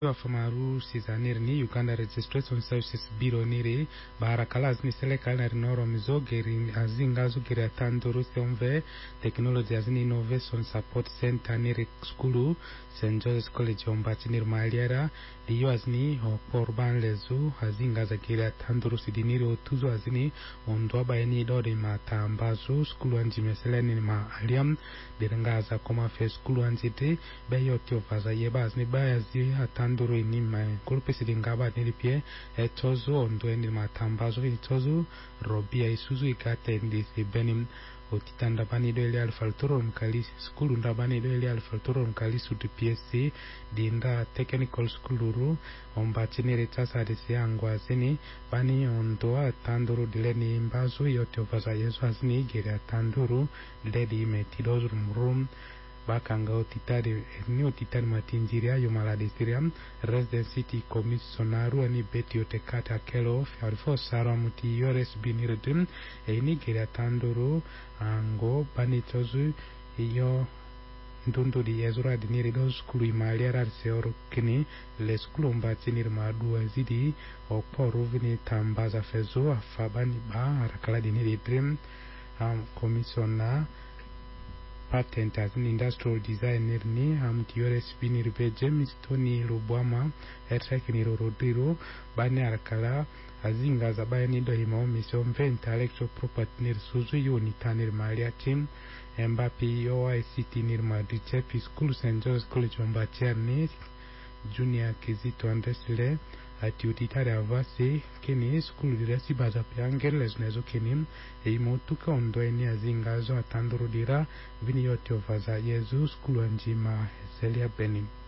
Famaru Sizanirni Uganda Registration Services Bureau niri barakala ni serikali na rinoro mizogeri azinga zugeri atanduru semve technology azini innovation support center niri skulu St. Joseph's College Ombachi niri maliara diyo azini oporban lezu azinga zageri atanduru sidiniri otuzo azini ondwa bayani dode matambazu skulu anji meseleni ma aliam birangaza koma fe skulu anjite bayoti ovaza yeba azini bayazi atanduru ini ma groupe sidingaba nilipie etozo ondwe ni matambazo etozo robia isuzu ikate ndisi benim otitanda bani do ile alfaltoro mkali skulu ndabani do ile alfaltoro mkali sudu PSC dinda technical school ru Ombachi nere tasa desi angwa zini bani ondoa atanduru dileni mbazo yote ovaza yesu azini giri atanduru diledi metidozu mrum bakanga otitari ni otitari matinjiria yomaladistiriam residency commissionaru ani beti otekata kelo farfo sara muti yores binirdum ini gira tanduru ango banitozu iyo ndundu di ezura diniri do skulu imaliara seoro kini le skulu Ombachi niri madua zidi oporu vini tambaza fezo afabani ba arakala diniri dream commissiona patent as an industrial designer ni amtiores binir be James Tony Lubwama etreki rodiro bane arakala azinga zabayani do hima mission intellectual property nir suzu unitanir malia team Mbapi OICT nir madriche school St. Joseph's College Ombachi ni junior Kizito Andesile ati utitari avasi kini skulu diresi baza piangeles nezo kini eimotuka ondoeni azingazo atanduru dira vini yote ovaza yezu skulu anjima Selia Benin.